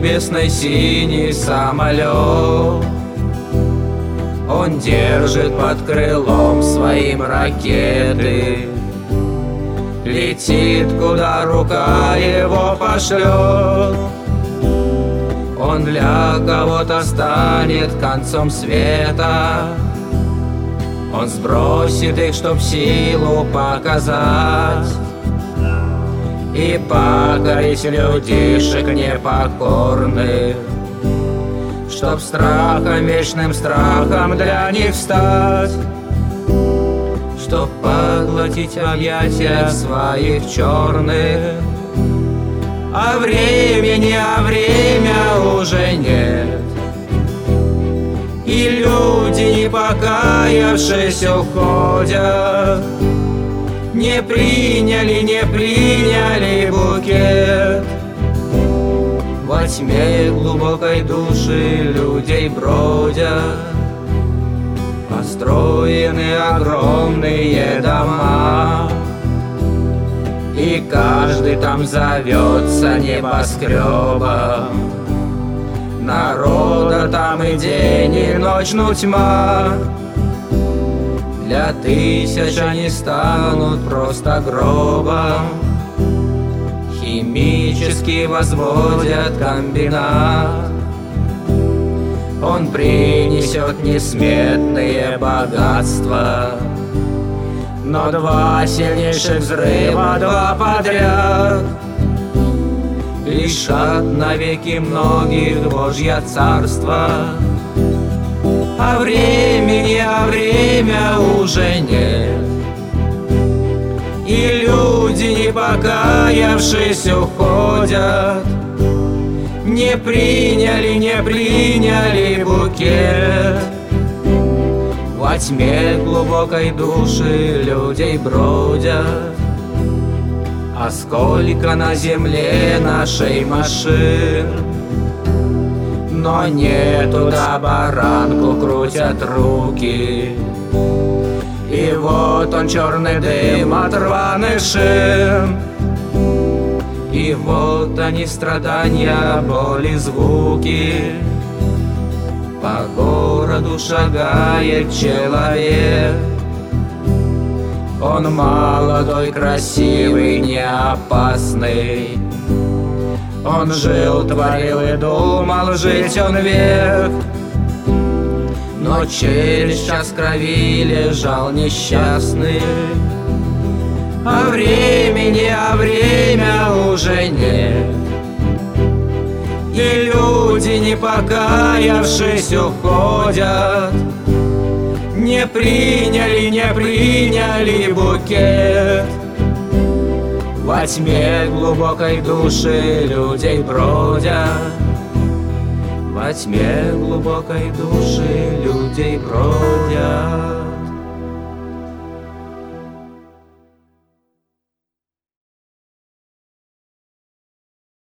небесный синий самолет. Он держит под крылом своим ракеты, летит, куда рука его пошлет. Он для кого-то станет концом света. Он сбросит их, чтоб силу показать и покорить людишек непокорных, чтоб страхом, вечным страхом для них стать, чтоб поглотить объятия своих черных. А времени, а время уже нет, и люди, не покаявшись, уходят. Не приняли букет. Во тьме глубокой души людей бродят. Построены огромные дома, и каждый там зовется небоскребом. Народа там и день, и ночь, ну тьма. Для тысяч они станут просто гробом. Химически возводят комбинат. Он принесет несметные богатства, но два сильнейших взрыва, два подряд, лишат навеки многих Божье царство. А времени, а время уже нет, и люди, не покаявшись, уходят. Не приняли букет. Во тьме глубокой души людей бродят. А сколько на земле нашей машин, но не туда баранку крутят руки. И вот он, черный дым от рваных шин. И вот они, страдания, боли, звуки. По городу шагает человек. Он молодой, красивый, не опасный. Он жил, творил и думал, жить он век. Но через час крови лежал несчастный. А времени, а время уже нет, и люди, не покаявшись, уходят. Не приняли букет. Во тьме глубокой души людей бродят. Во тьме глубокой души людей бродят.